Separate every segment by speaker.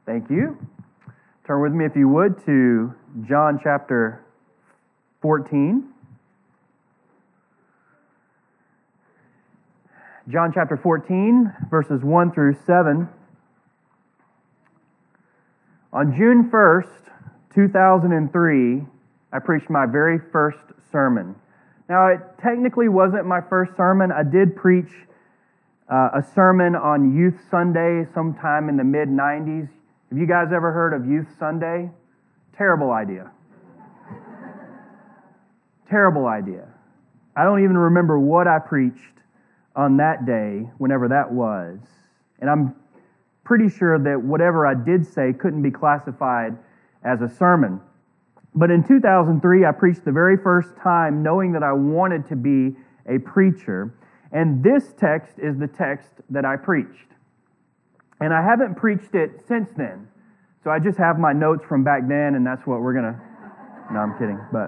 Speaker 1: Thank you. Turn with me, if you would, to John chapter 14. John chapter 14, verses 1 through 7. On June 1st, 2003, I preached my very first sermon. Now, it technically wasn't my first sermon. I did preach a sermon on Youth Sunday sometime in the mid-90s. Have you guys ever heard of Youth Sunday? Terrible idea. Terrible idea. I don't even remember what I preached on that day, whenever that was. And I'm pretty sure that whatever I did say couldn't be classified as a sermon. But in 2003, I preached the very first time knowing that I wanted to be a preacher. And this text is the text that I preached. And I haven't preached it since then. So I just have my notes from back then, and that's what we're going to... No, I'm kidding. But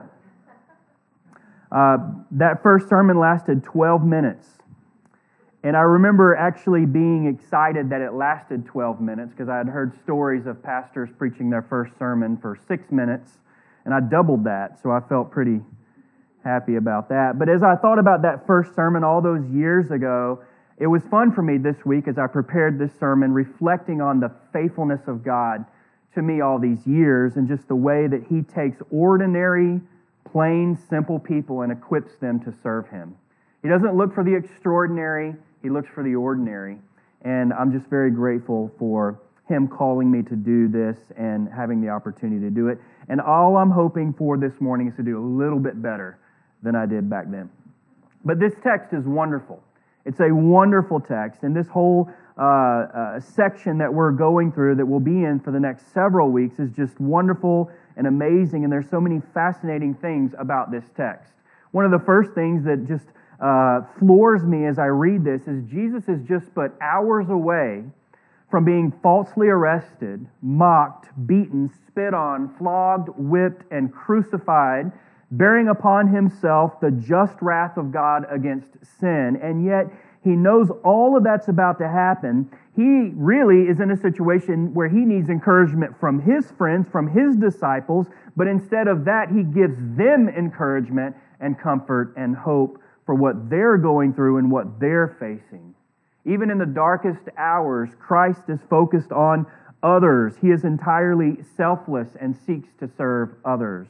Speaker 1: that first sermon lasted 12 minutes. And I remember actually being excited that it lasted 12 minutes because I had heard stories of pastors preaching their first sermon for 6 minutes, and I doubled that, so I felt pretty happy about that. But as I thought about that first sermon all those years ago, it was fun for me this week as I prepared this sermon, reflecting on the faithfulness of God to me all these years and just the way that He takes ordinary, plain, simple people and equips them to serve Him. He doesn't look for the extraordinary, He looks for the ordinary. And I'm just very grateful for Him calling me to do this and having the opportunity to do it. And all I'm hoping for this morning is to do a little bit better than I did back then. But this text is wonderful. It's a wonderful text, and this whole section that we're going through, that we'll be in for the next several weeks, is just wonderful and amazing, and there's so many fascinating things about this text. One of the first things that just floors me as I read this is Jesus is just but hours away from being falsely arrested, mocked, beaten, spit on, flogged, whipped, and crucified, bearing upon Himself the just wrath of God against sin. And yet, He knows all of that's about to happen. He really is in a situation where He needs encouragement from His friends, from His disciples, but instead of that, He gives them encouragement and comfort and hope for what they're going through and what they're facing. Even in the darkest hours, Christ is focused on others. He is entirely selfless and seeks to serve others.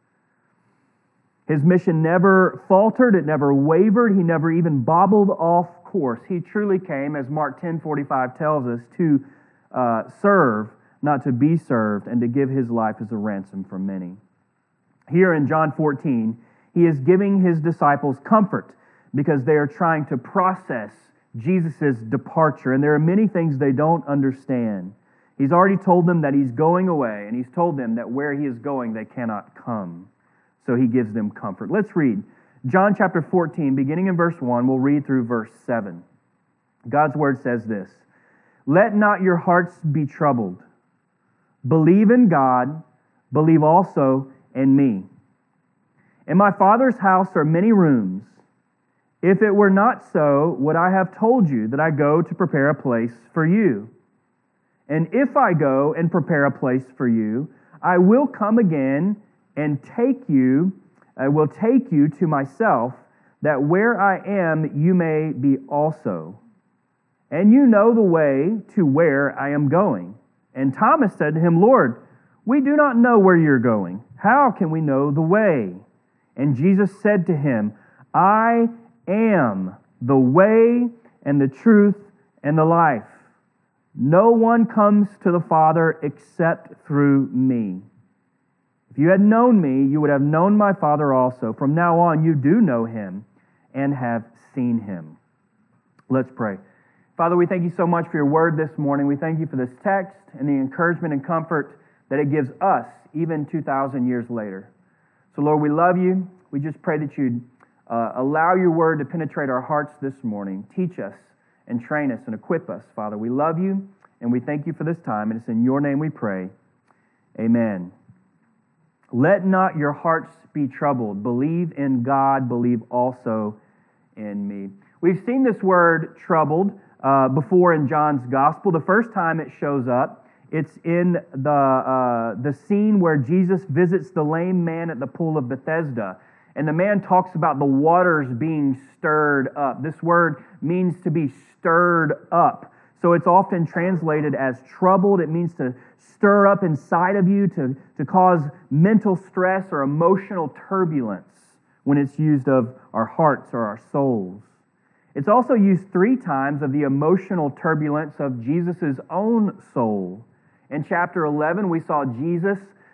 Speaker 1: His mission never faltered, it never wavered, He never even bobbled off course. He truly came, as Mark 10:45 tells us, to serve, not to be served, and to give His life as a ransom for many. Here in John 14, He is giving His disciples comfort because they are trying to process Jesus' departure, and there are many things they don't understand. He's already told them that He's going away, and He's told them that where He is going, they cannot come. So He gives them comfort. Let's read John chapter 14, beginning in verse 1. We'll read through verse 7. God's word says this: "Let not your hearts be troubled. Believe in God, believe also in me. In my Father's house are many rooms. If it were not so, would I have told you that I go to prepare a place for you? And if I go and prepare a place for you, I will come again and I will take you to myself, that where I am you may be also. And you know the way to where I am going." And Thomas said to Him, "Lord, we do not know where you're going. How can we know the way?" And Jesus said to him, "I am the way and the truth and the life. No one comes to the Father except through me. If you had known me, you would have known my Father also. From now on, you do know Him and have seen Him." Let's pray. Father, we thank You so much for Your word this morning. We thank You for this text and the encouragement and comfort that it gives us, even 2,000 years later. So, Lord, we love You. We just pray that You'd allow Your word to penetrate our hearts this morning. Teach us and train us and equip us, Father. We love You, and we thank You for this time, and it's in Your name we pray. Amen. Let not your hearts be troubled. Believe in God, believe also in me. We've seen this word troubled before in John's gospel. The first time it shows up It's in the scene where Jesus visits the lame man at the pool of Bethesda. And the man talks about the waters being stirred up. This word means to be stirred up. So it's often translated as troubled. It means to stir up inside of you, to cause mental stress or emotional turbulence when it's used of our hearts or our souls. It's also used 3 times of the emotional turbulence of Jesus' own soul. In chapter 11, we saw Jesus,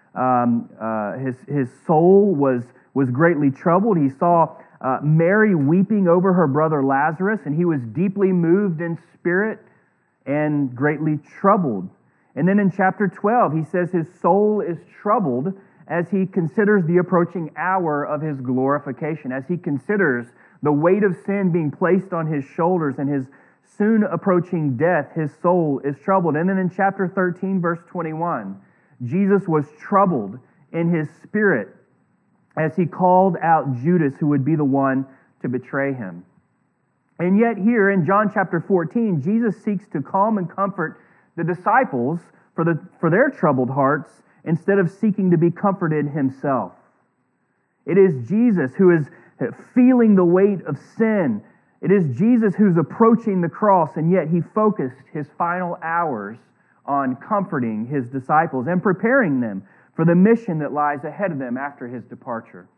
Speaker 1: his soul was greatly troubled. He saw Mary weeping over her brother Lazarus, and he was deeply moved in spirit and greatly troubled. And then in chapter 12, he says his soul is troubled as he considers the approaching hour of his glorification, as he considers the weight of sin being placed on his shoulders and his soon approaching death. His soul is troubled. And then in chapter 13, verse 21, Jesus was troubled in his spirit as he called out Judas, who would be the one to betray him. And yet here in John chapter 14, Jesus seeks to calm and comfort the disciples for their troubled hearts instead of seeking to be comforted himself. It is Jesus who is feeling the weight of sin. It is Jesus who's approaching the cross, and yet he focused his final hours on comforting his disciples and preparing them for the mission that lies ahead of them after his departure.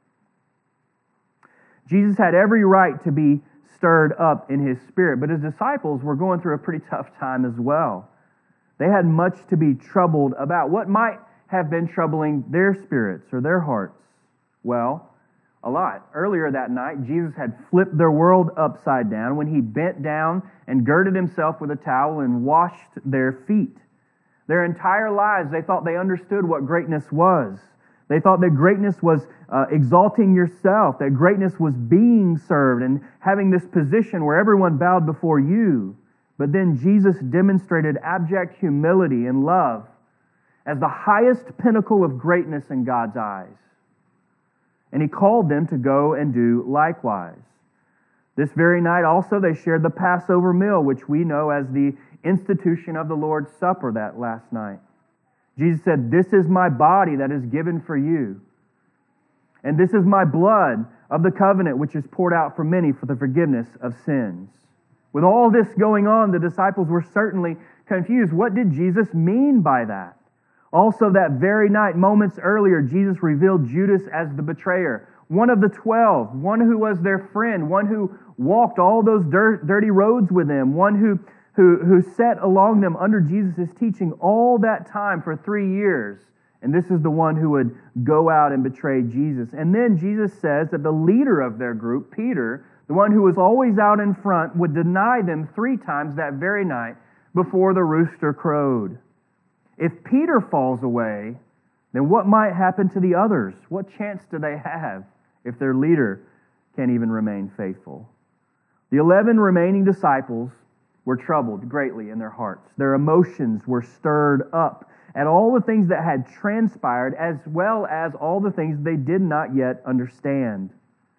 Speaker 1: Jesus had every right to be stirred up in his spirit, but his disciples were going through a pretty tough time as well. They had much to be troubled about. What might have been troubling their spirits or their hearts? Well, a lot. Earlier that night, Jesus had flipped their world upside down when he bent down and girded himself with a towel and washed their feet. Their entire lives, they thought they understood what greatness was. They thought that greatness was exalting yourself, that greatness was being served and having this position where everyone bowed before you. But then Jesus demonstrated abject humility and love as the highest pinnacle of greatness in God's eyes. And he called them to go and do likewise. This very night also they shared the Passover meal, which we know as the institution of the Lord's Supper that last night. Jesus said, "This is my body that is given for you. And this is my blood of the covenant, which is poured out for many for the forgiveness of sins." With all this going on, the disciples were certainly confused. What did Jesus mean by that? Also, that very night, moments earlier, Jesus revealed Judas as the betrayer, one of the 12, one who was their friend, one who walked all those dirty roads with them, one who sat along them under Jesus' teaching all that time for 3 years. And this is the one who would go out and betray Jesus. And then Jesus says that the leader of their group, Peter, the one who was always out in front, would deny them 3 times that very night before the rooster crowed. If Peter falls away, then what might happen to the others? What chance do they have if their leader can't even remain faithful? The 11 remaining disciples were troubled greatly in their hearts. Their emotions were stirred up at all the things that had transpired, as well as all the things they did not yet understand.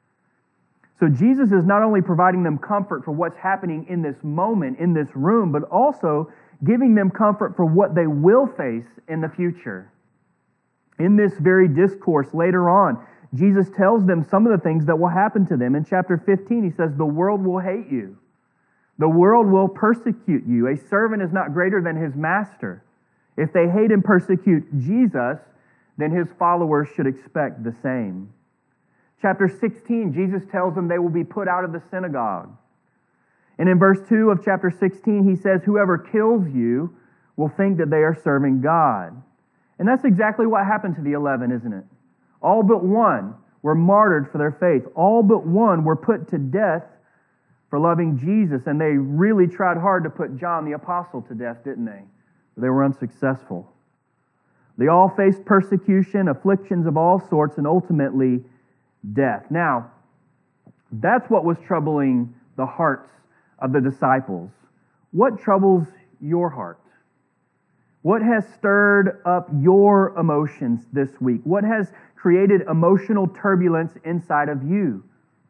Speaker 1: So Jesus is not only providing them comfort for what's happening in this moment, in this room, but also giving them comfort for what they will face in the future. In this very discourse later on, Jesus tells them some of the things that will happen to them. In chapter 15, he says, "The world will hate you. The world will persecute you. A servant is not greater than his master. If they hate and persecute Jesus, then his followers should expect the same." Chapter 16, Jesus tells them they will be put out of the synagogue. And in verse 2 of chapter 16, he says, "Whoever kills you will think that they are serving God." And that's exactly what happened to the 11, isn't it? All but one were martyred for their faith. All but one were put to death for loving Jesus. And they really tried hard to put John the Apostle to death, didn't they? But they were unsuccessful. They all faced persecution, afflictions of all sorts, and ultimately death. Now, that's what was troubling the hearts of the disciples. What troubles your heart? What has stirred up your emotions this week? What has created emotional turbulence inside of you?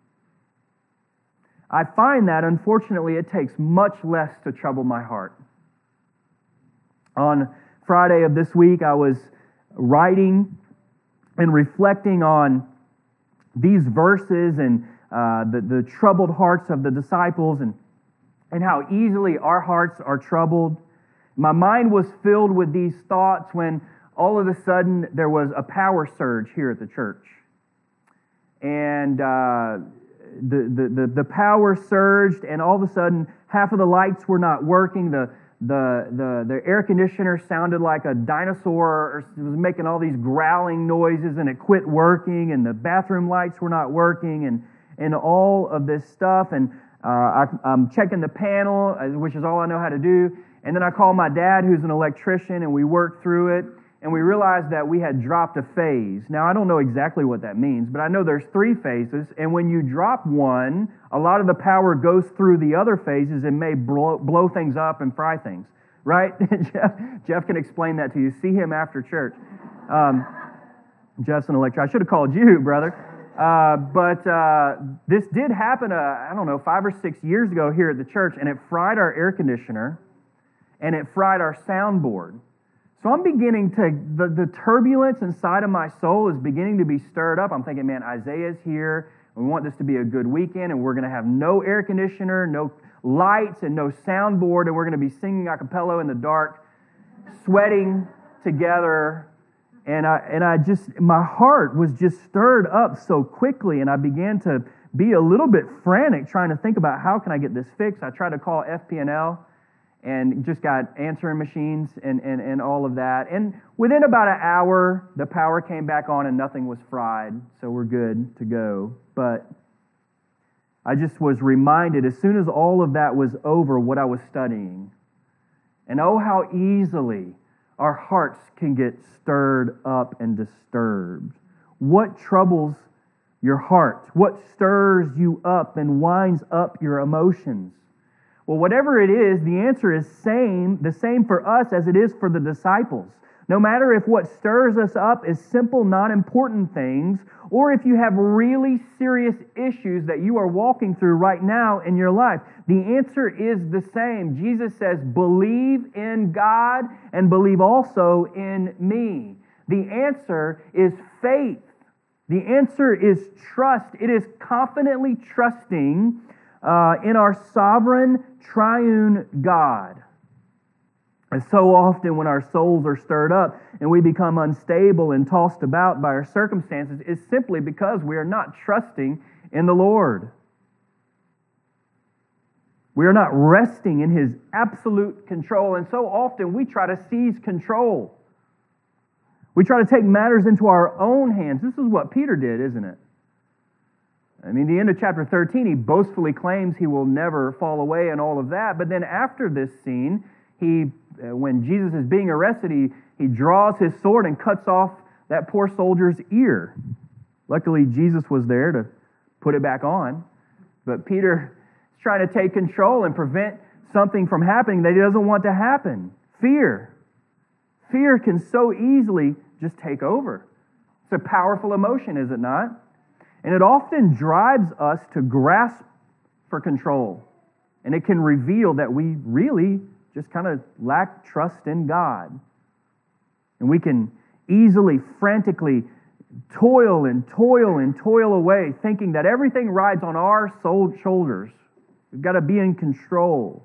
Speaker 1: I find that, unfortunately, it takes much less to trouble my heart. On Friday of this week, I was writing and reflecting on these verses and the troubled hearts of the disciples and how easily our hearts are troubled. My mind was filled with these thoughts when all of a sudden there was a power surge here at the church. And the power surged, and all of a sudden half of the lights were not working. The air conditioner sounded like a dinosaur, or it was making all these growling noises, and it quit working, and the bathroom lights were not working, and all of this stuff. And I'm checking the panel, which is all I know how to do. And then I call my dad, who's an electrician, and we work through it. And we realized that we had dropped a phase. Now, I don't know exactly what that means, but I know there's 3 phases. And when you drop one, a lot of the power goes through the other phases and may blow things up and fry things. Right? Jeff can explain that to you. See him after church. Jeff's an electrician. I should have called you, brother. But this did happen, I don't know, 5 or 6 years ago here at the church, and it fried our air conditioner, and it fried our soundboard. So I'm beginning to, the turbulence inside of my soul is beginning to be stirred up. I'm thinking, man, Isaiah's here. We want this to be a good weekend, and we're going to have no air conditioner, no lights, and no soundboard, and we're going to be singing a cappella in the dark, sweating together. And I just, my heart was just stirred up so quickly, and I began to be a little bit frantic trying to think about how can I get this fixed. I tried to call FP&L and just got answering machines and all of that. And within about an hour, the power came back on and nothing was fried, so we're good to go. But I just was reminded as soon as all of that was over what I was studying. And oh, how easily our hearts can get stirred up and disturbed. What troubles your heart? What stirs you up and winds up your emotions? Well, whatever it is, the answer is the same for us as it is for the disciples. No matter if what stirs us up is simple, non-important things, or if you have really serious issues that you are walking through right now in your life, the answer is the same. Jesus says, believe in God and believe also in me. The answer is faith. The answer is trust. It is confidently trusting in our sovereign, triune God. And so often when our souls are stirred up and we become unstable and tossed about by our circumstances, it's simply because we are not trusting in the Lord. We are not resting in His absolute control, and so often we try to seize control. We try to take matters into our own hands. This is what Peter did, isn't it? I mean, the end of chapter 13, he boastfully claims he will never fall away and all of that. But then after this scene, when Jesus is being arrested, he draws his sword and cuts off that poor soldier's ear. Luckily, Jesus was there to put it back on. But Peter is trying to take control and prevent something from happening that he doesn't want to happen. Fear. Fear can so easily just take over. It's a powerful emotion, is it not? And it often drives us to grasp for control. And it can reveal that we really just kind of lack trust in God. And we can easily, frantically toil away, thinking that everything rides on our shoulders. We've got to be in control.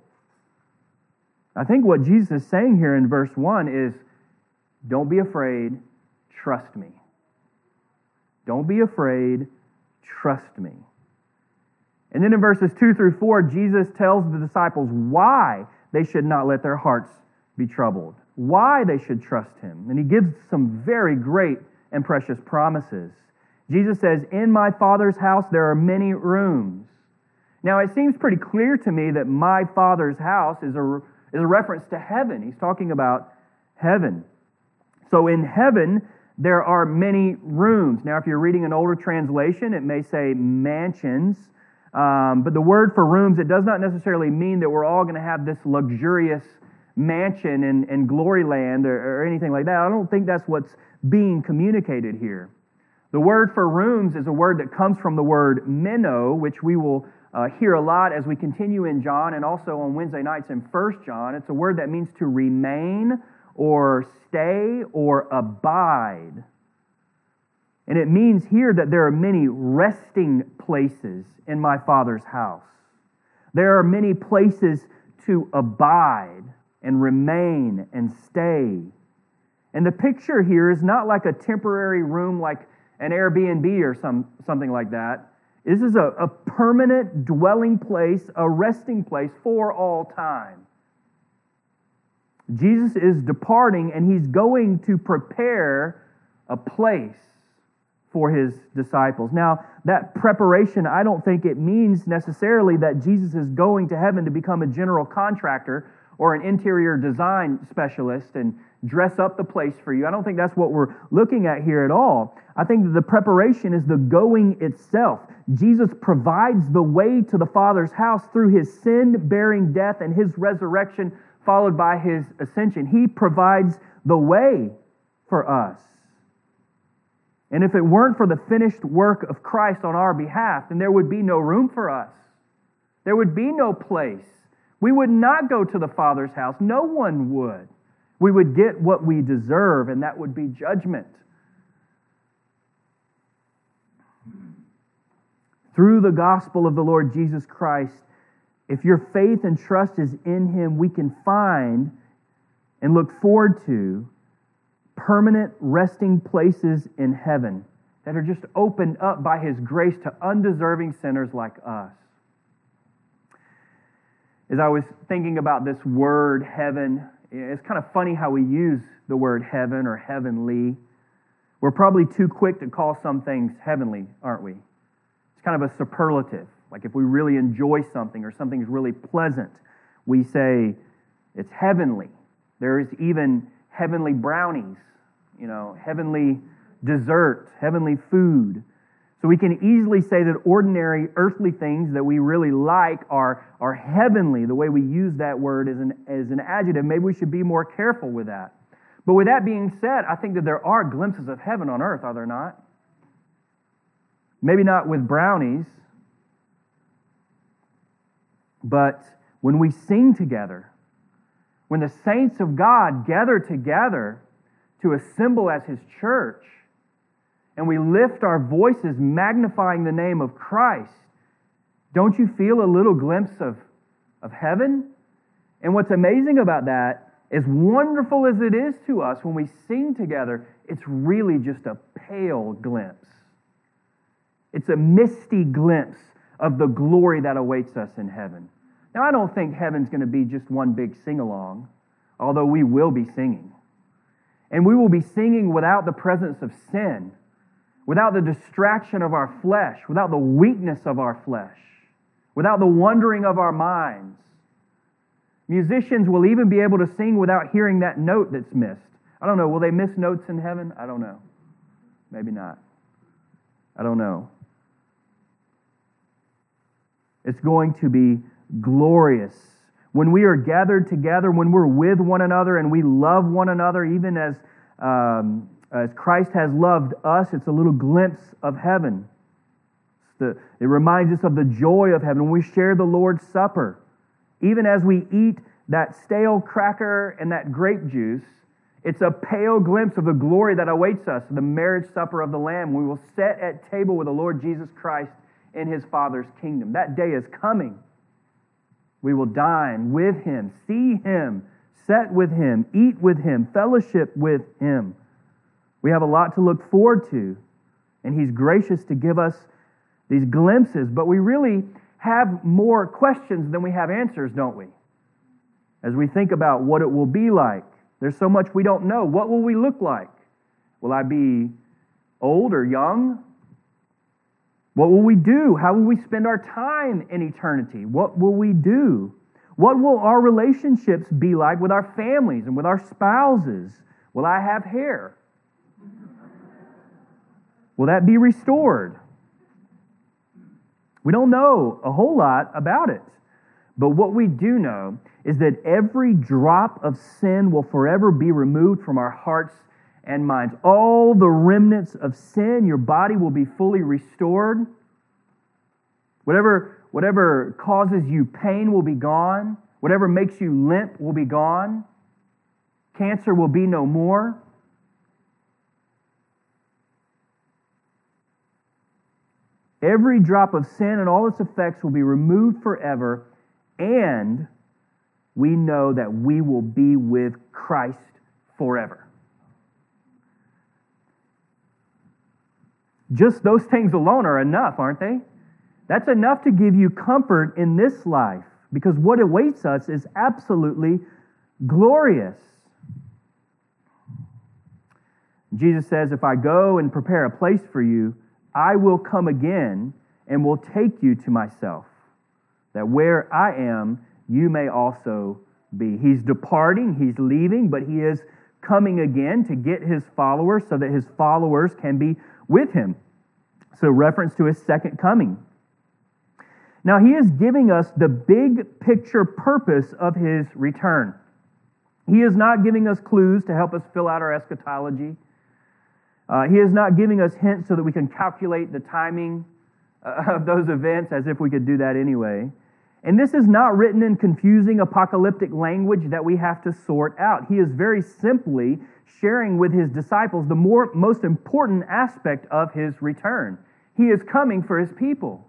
Speaker 1: I think what Jesus is saying here in verse 1 is, don't be afraid, trust me. Don't be afraid, trust me. And then in verses 2 through 4, Jesus tells the disciples why they should not let their hearts be troubled, why they should trust Him. And He gives some very great and precious promises. Jesus says, in my Father's house there are many rooms. Now it seems pretty clear to me that my Father's house is a reference to heaven. He's talking about heaven. So in heaven, there are many rooms. Now, if you're reading an older translation, it may say mansions. But the word for rooms, it does not necessarily mean that we're all going to have this luxurious mansion in glory land or anything like that. I don't think that's what's being communicated here. The word for rooms is a word that comes from the word meno, which we will hear a lot as we continue in John and also on Wednesday nights in 1 John. It's a word that means to remain or stay or abide. And it means here that there are many resting places in my Father's house. There are many places to abide and remain and stay. And the picture here is not like a temporary room like an Airbnb or something like that. This is a permanent dwelling place, a resting place for all time. Jesus is departing and he's going to prepare a place for his disciples. Now, that preparation, I don't think it means necessarily that Jesus is going to heaven to become a general contractor or an interior design specialist and dress up the place for you. I don't think that's what we're looking at here at all. I think that the preparation is the going itself. Jesus provides the way to the Father's house through his sin-bearing death and his resurrection, followed by his ascension. He provides the way for us. And if it weren't for the finished work of Christ on our behalf, then there would be no room for us. There would be no place. We would not go to the Father's house. No one would. We would get what we deserve, and that would be judgment. Through the gospel of the Lord Jesus Christ, if your faith and trust is in him, we can find and look forward to permanent resting places in heaven that are just opened up by his grace to undeserving sinners like us. As I was thinking about this word heaven, it's kind of funny how we use the word heaven or heavenly. We're probably too quick to call some things heavenly, aren't we? It's kind of a superlative. Like if we really enjoy something or something's really pleasant, we say it's heavenly. There is even heavenly brownies, heavenly dessert, heavenly food. So we can easily say that ordinary earthly things that we really like are heavenly. The way we use that word as an adjective, maybe we should be more careful with that. But with that being said, I think that there are glimpses of heaven on earth, are there not? Maybe not with brownies, but when we sing together, when the saints of God gather together to assemble as his church, and we lift our voices magnifying the name of Christ, don't you feel a little glimpse of heaven? And what's amazing about that, as wonderful as it is to us when we sing together, it's really just a pale glimpse. It's a misty glimpse of the glory that awaits us in heaven. Now, I don't think heaven's going to be just one big sing-along, although we will be singing. And we will be singing without the presence of sin, without the distraction of our flesh, without the weakness of our flesh, without the wandering of our minds. Musicians will even be able to sing without hearing that note that's missed. I don't know, will they miss notes in heaven? I don't know. Maybe not. I don't know. It's going to be glorious. When we are gathered together, when we're with one another and we love one another, even as Christ has loved us, it's a little glimpse of heaven. It reminds us of the joy of heaven. When we share the Lord's Supper, even as we eat that stale cracker and that grape juice, it's a pale glimpse of the glory that awaits us, the marriage supper of the Lamb. We will sit at table with the Lord Jesus Christ in his Father's kingdom. That day is coming. We will dine with him, see him, sit with him, eat with him, fellowship with him. We have a lot to look forward to, and he's gracious to give us these glimpses, but we really have more questions than we have answers, don't we? As we think about what it will be like, there's so much we don't know. What will we look like? Will I be old or young? What will we do? How will we spend our time in eternity? What will we do? What will our relationships be like with our families and with our spouses? Will I have hair? Will that be restored? We don't know a whole lot about it. But what we do know is that every drop of sin will forever be removed from our hearts and minds. All the remnants of sin, your body will be fully restored. Whatever causes you pain will be gone. Whatever makes you limp will be gone. Cancer will be no more. Every drop of sin and all its effects will be removed forever, and we know that we will be with Christ forever. Just those things alone are enough, aren't they? That's enough to give you comfort in this life, because what awaits us is absolutely glorious. Jesus says, if I go and prepare a place for you, I will come again and will take you to myself, that where I am, you may also be. He's departing, he's leaving, but he is coming again to get his followers so that his followers can be with him. So reference to his second coming. Now he is giving us the big picture purpose of his return. He is not giving us clues to help us fill out our eschatology. He is not giving us hints so that we can calculate the timing of those events as if we could do that anyway. And this is not written in confusing apocalyptic language that we have to sort out. He is very simply sharing with his disciples the most important aspect of his return. He is coming for his people.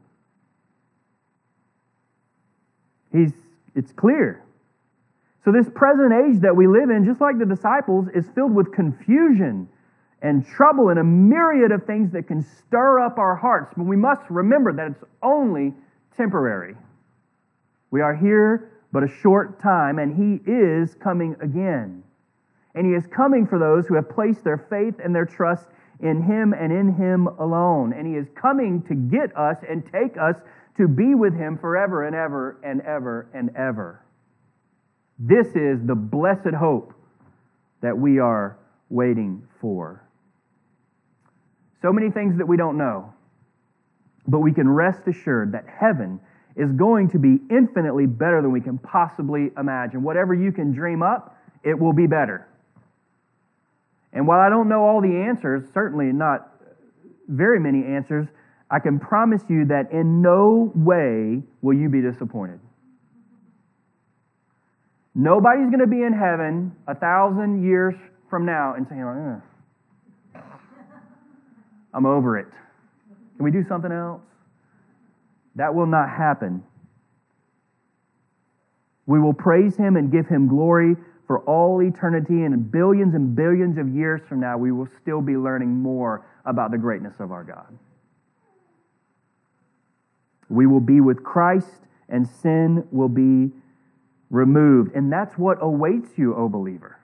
Speaker 1: It's clear. So this present age that we live in, just like the disciples, is filled with confusion and trouble and a myriad of things that can stir up our hearts. But we must remember that it's only temporary. We are here but a short time, and he is coming again. And he is coming for those who have placed their faith and their trust in him and in him alone. And he is coming to get us and take us to be with him forever and ever and ever and ever. This is the blessed hope that we are waiting for. So many things that we don't know, but we can rest assured that heaven is going to be infinitely better than we can possibly imagine. Whatever you can dream up, it will be better. And while I don't know all the answers, certainly not very many answers, I can promise you that in no way will you be disappointed. Nobody's going to be in heaven 1,000 years from now and saying, I'm over it. Can we do something else? That will not happen. We will praise him and give him glory for all eternity, and billions of years from now, we will still be learning more about the greatness of our God. We will be with Christ, and sin will be removed. And that's what awaits you, O believer.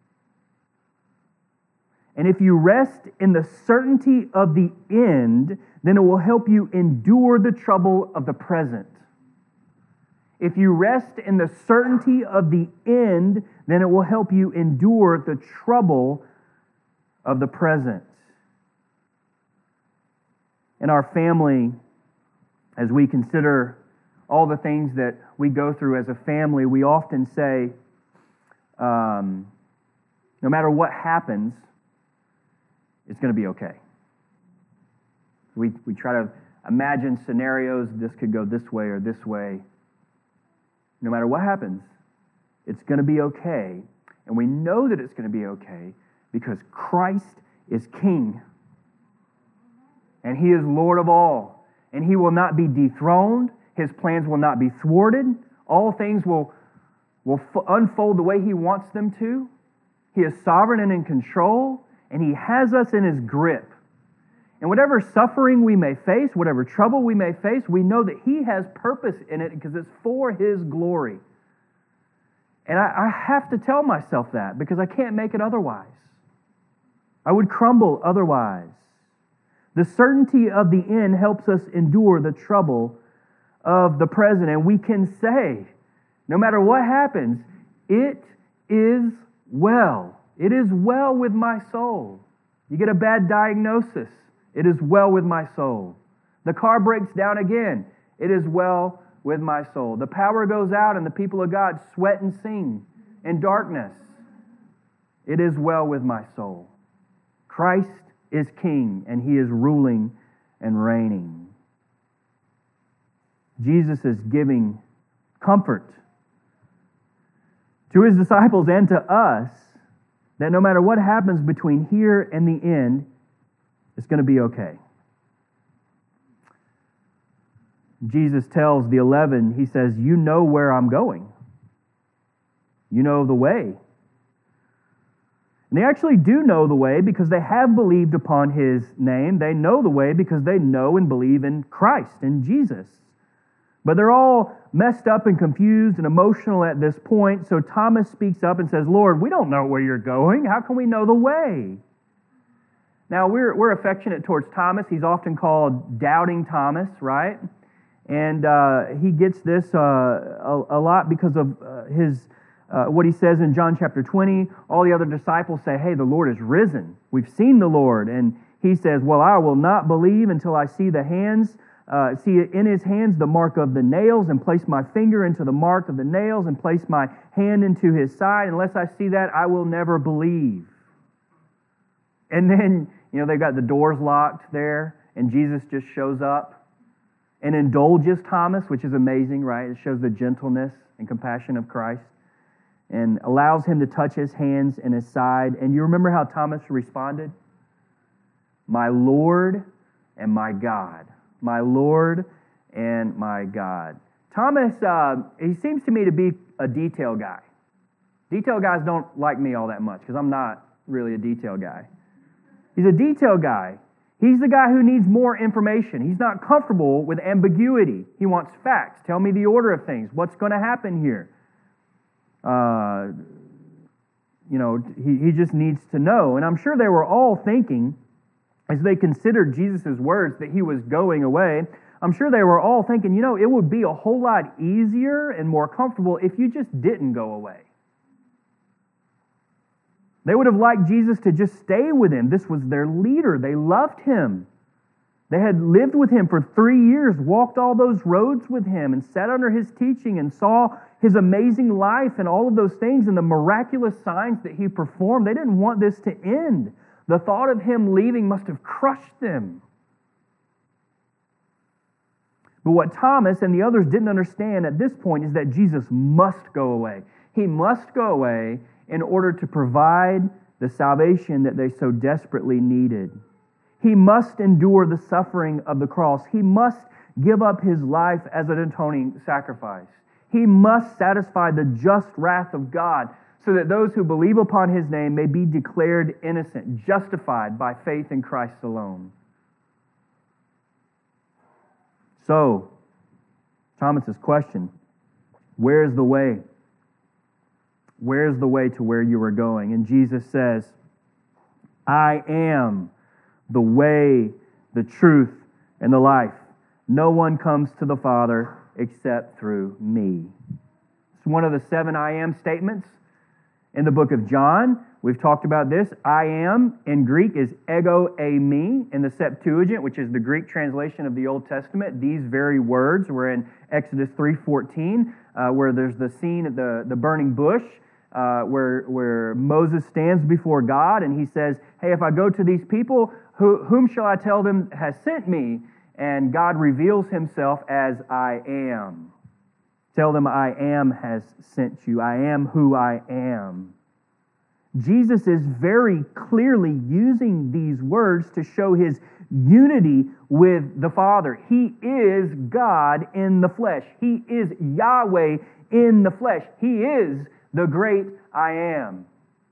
Speaker 1: And if you rest in the certainty of the end, then it will help you endure the trouble of the present. If you rest in the certainty of the end, then it will help you endure the trouble of the present. In our family, as we consider all the things that we go through as a family, we often say, no matter what happens, it's going to be okay. We try to imagine scenarios, this could go this way or this way. No matter what happens, it's going to be okay. And we know that it's going to be okay because Christ is King. And he is Lord of all. And he will not be dethroned. His plans will not be thwarted. All things will unfold the way he wants them to. He is sovereign and in control. And he has us in his grip. And whatever suffering we may face, whatever trouble we may face, we know that he has purpose in it because it's for his glory. And I have to tell myself that because I can't make it otherwise. I would crumble otherwise. The certainty of the end helps us endure the trouble of the present. And we can say, no matter what happens, it is well. It is well with my soul. You get a bad diagnosis, it is well with my soul. The car breaks down again, it is well with my soul. The power goes out and the people of God sweat and sing in darkness. It is well with my soul. Christ is King and he is ruling and reigning. Jesus is giving comfort to his disciples and to us that no matter what happens between here and the end, it's going to be okay. Jesus tells the 11, he says, you know where I'm going. You know the way. And they actually do know the way because they have believed upon His name. They know the way because they know and believe in Christ, in Jesus. But they're all messed up and confused and emotional at this point. So Thomas speaks up and says, Lord, we don't know where you're going. How can we know the way? Now, we're affectionate towards Thomas. He's often called Doubting Thomas, right? And he gets this a lot because of his what he says in John chapter 20. All the other disciples say, hey, the Lord is risen. We've seen the Lord. And he says, well, I will not believe until I see the hands, see in His hands the mark of the nails, and place my finger into the mark of the nails, and place my hand into His side. Unless I see that, I will never believe. And then, they've got the doors locked there, and Jesus just shows up and indulges Thomas, which is amazing, right? It shows the gentleness and compassion of Christ, and allows him to touch his hands and his side. And you remember how Thomas responded? My Lord and my God. My Lord and my God. Thomas, he seems to me to be a detail guy. Detail guys don't like me all that much because I'm not really a detail guy. He's a detail guy. He's the guy who needs more information. He's not comfortable with ambiguity. He wants facts. Tell me the order of things. What's going to happen here? He just needs to know. And I'm sure they were all thinking, as they considered Jesus' words that He was going away, I'm sure they were all thinking, it would be a whole lot easier and more comfortable if you just didn't go away. They would have liked Jesus to just stay with Him. This was their leader. They loved Him. They had lived with Him for 3 years, walked all those roads with Him, and sat under His teaching and saw His amazing life and all of those things and the miraculous signs that He performed. They didn't want this to end. The thought of Him leaving must have crushed them. But what Thomas and the others didn't understand at this point is that Jesus must go away. He must go away in order to provide the salvation that they so desperately needed. He must endure the suffering of the cross. He must give up His life as an atoning sacrifice. He must satisfy the just wrath of God so that those who believe upon His name may be declared innocent, justified by faith in Christ alone. So, Thomas's question, where's the way? Where's the way to where you are going? And Jesus says, I am the way, the truth, and the life. No one comes to the Father except through me. It's one of the 7 I am statements in the book of John. We've talked about this. I am in Greek is ego eimi in the Septuagint, which is the Greek translation of the Old Testament. These very words were in Exodus 3:14, where there's the scene at the burning bush, where Moses stands before God and he says, hey, if I go to these people, whom shall I tell them has sent me? And God reveals Himself as I am. Tell them I am has sent you. I am who I am. Jesus is very clearly using these words to show His unity with the Father. He is God in the flesh. He is Yahweh in the flesh. He is the great I am.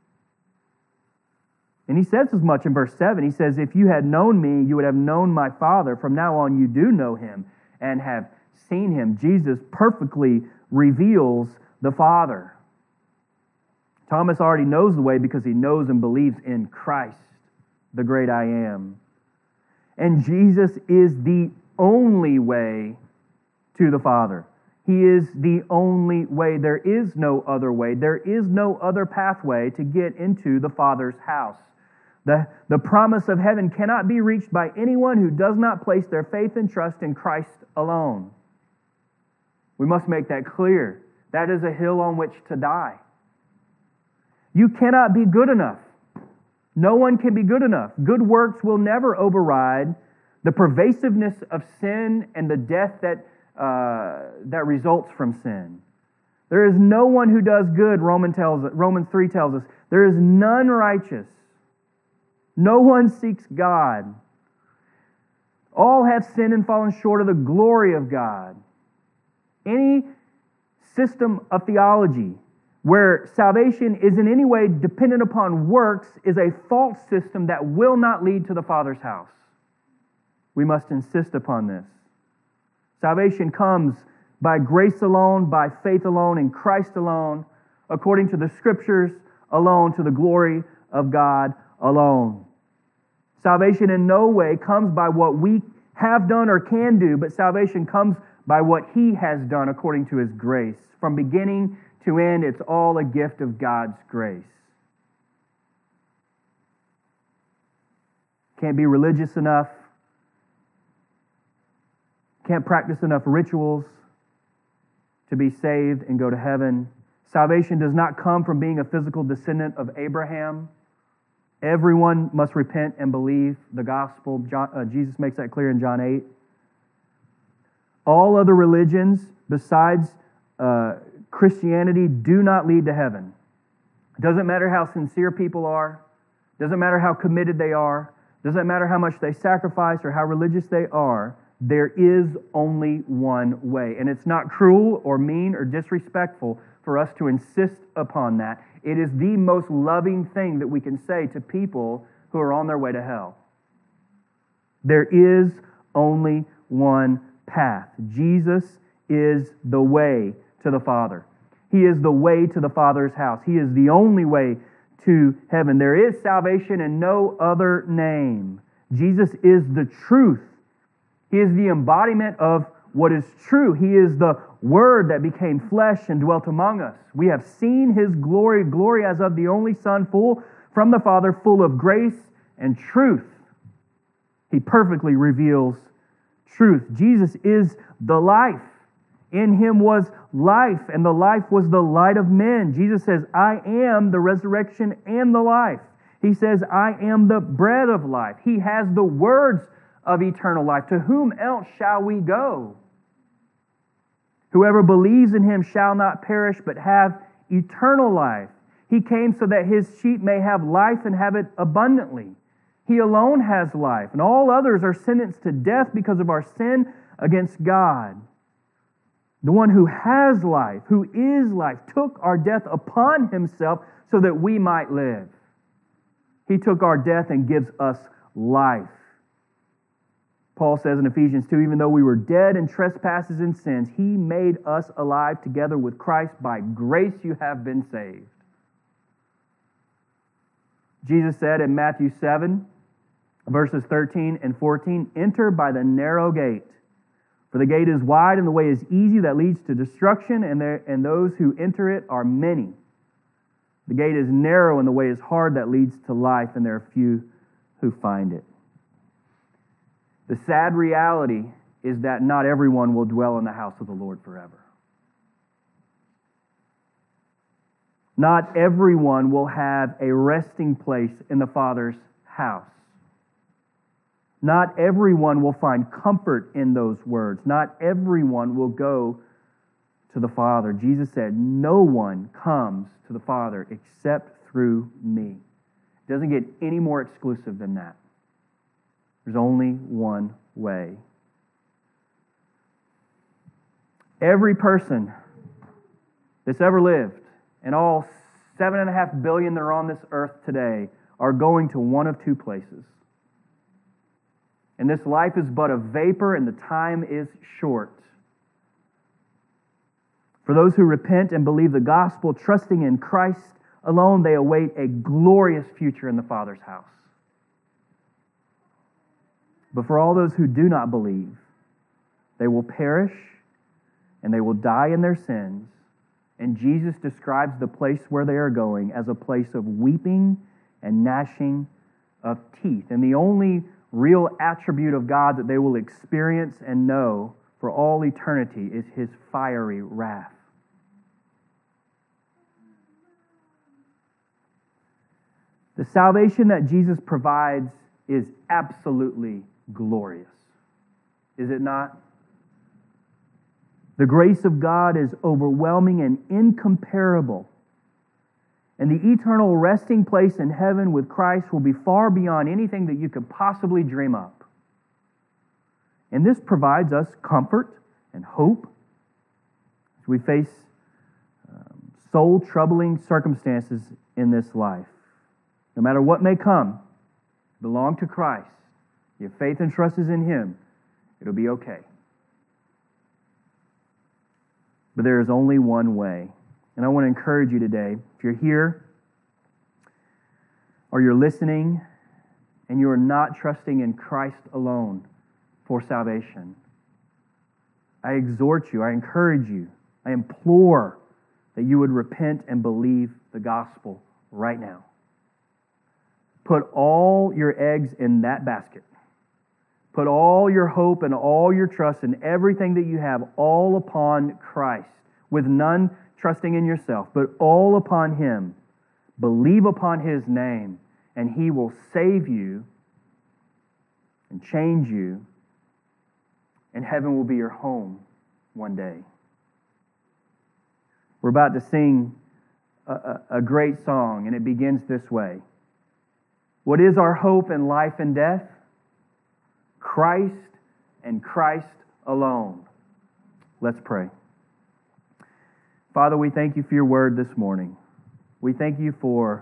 Speaker 1: And He says as much in verse 7. He says, if you had known me, you would have known my Father. From now on, you do know Him and have seen Him. Jesus perfectly reveals the Father. Thomas already knows the way because he knows and believes in Christ, the great I am. And Jesus is the only way to the Father. He is the only way. There is no other way. There is no other pathway to get into the Father's house. The promise of heaven cannot be reached by anyone who does not place their faith and trust in Christ alone. We must make that clear. That is a hill on which to die. You cannot be good enough. No one can be good enough. Good works will never override the pervasiveness of sin and the death that results from sin. There is no one who does good, Romans 3 tells us. There is none righteous. No one seeks God. All have sinned and fallen short of the glory of God. Any system of theology where salvation is in any way dependent upon works is a false system that will not lead to the Father's house. We must insist upon this. Salvation comes by grace alone, by faith alone, in Christ alone, according to the Scriptures alone, to the glory of God alone. Salvation in no way comes by what we have done or can do, but salvation comes by what He has done according to His grace. From beginning to end, it's all a gift of God's grace. Can't be religious enough. Can't practice enough rituals to be saved and go to heaven. Salvation does not come from being a physical descendant of Abraham. Everyone must repent and believe the gospel. Jesus makes that clear in John 8. All other religions besides Christianity do not lead to heaven. It doesn't matter how sincere people are. It doesn't matter how committed they are. It doesn't matter how much they sacrifice or how religious they are. There is only one way. And it's not cruel or mean or disrespectful for us to insist upon that. It is the most loving thing that we can say to people who are on their way to hell. There is only one path. Jesus is the way to the Father. He is the way to the Father's house. He is the only way to heaven. There is salvation in no other name. Jesus is the truth. He is the embodiment of what is true. He is the Word that became flesh and dwelt among us. We have seen His glory, glory as of the only Son, full from the Father, full of grace and truth. He perfectly reveals truth. Jesus is the life. In Him was life, and the life was the light of men. Jesus says, I am the resurrection and the life. He says, I am the bread of life. He has the words of eternal life. To whom else shall we go? Whoever believes in Him shall not perish, but have eternal life. He came so that His sheep may have life and have it abundantly. He alone has life, and all others are sentenced to death because of our sin against God. The one who has life, who is life, took our death upon Himself so that we might live. He took our death and gives us life. Paul says in Ephesians 2, even though we were dead in trespasses and sins, He made us alive together with Christ. By grace you have been saved. Jesus said in Matthew 7, verses 13 and 14, enter by the narrow gate. For the gate is wide and the way is easy that leads to destruction, and those who enter it are many. The gate is narrow and the way is hard that leads to life, and there are few who find it. The sad reality is that not everyone will dwell in the house of the Lord forever. Not everyone will have a resting place in the Father's house. Not everyone will find comfort in those words. Not everyone will go to the Father. Jesus said, no one comes to the Father except through me. It doesn't get any more exclusive than that. There's only one way. Every person that's ever lived, and all 7.5 billion that are on this earth today, are going to one of two places. And this life is but a vapor, and the time is short. For those who repent and believe the gospel, trusting in Christ alone, they await a glorious future in the Father's house. But for all those who do not believe, they will perish and they will die in their sins. And Jesus describes the place where they are going as a place of weeping and gnashing of teeth. And the only real attribute of God that they will experience and know for all eternity is His fiery wrath. The salvation that Jesus provides is absolutely glorious. Is it not? The grace of God is overwhelming and incomparable. And the eternal resting place in heaven with Christ will be far beyond anything that you could possibly dream up. And this provides us comfort and hope as we face soul-troubling circumstances in this life. No matter what may come, belong to Christ. Your faith and trust is in Him. It'll be okay. But there is only one way. And I want to encourage you today, if you're here or you're listening and you are not trusting in Christ alone for salvation, I exhort you, I encourage you, I implore that you would repent and believe the gospel right now. Put all your eggs in that basket. Put all your hope and all your trust and everything that you have all upon Christ, with none trusting in yourself, but all upon Him. Believe upon His name, and He will save you and change you, and heaven will be your home one day. We're about to sing a great song, and it begins this way. What is our hope in life and death? Christ and Christ alone. Let's pray. Father, we thank you for your word this morning. We thank you for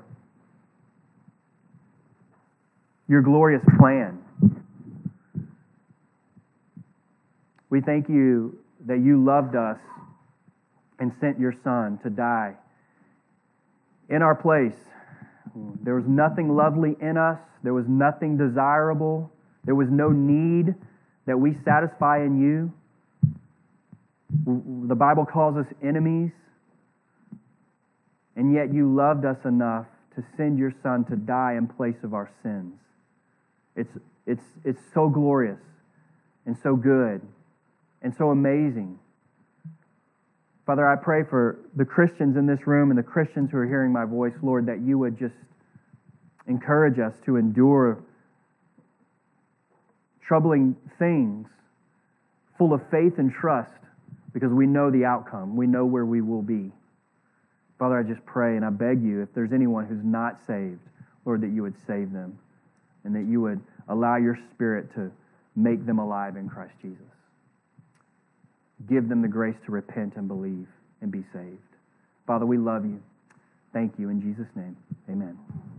Speaker 1: your glorious plan. We thank you that you loved us and sent your Son to die in our place. There was nothing lovely in us. There was nothing desirable. There was no need that we satisfy in you. The Bible calls us enemies, and yet you loved us enough to send your Son to die in place of our sins. It's so glorious and so good and so amazing. Father, I pray for the Christians in this room and the Christians who are hearing my voice, Lord, that you would just encourage us to endure troubling things full of faith and trust, because we know the outcome. We know where we will be. Father, I just pray and I beg you, if there's anyone who's not saved, Lord, that you would save them and that you would allow your Spirit to make them alive in Christ Jesus. Give them the grace to repent and believe and be saved. Father, we love you. Thank you. In Jesus' name, amen.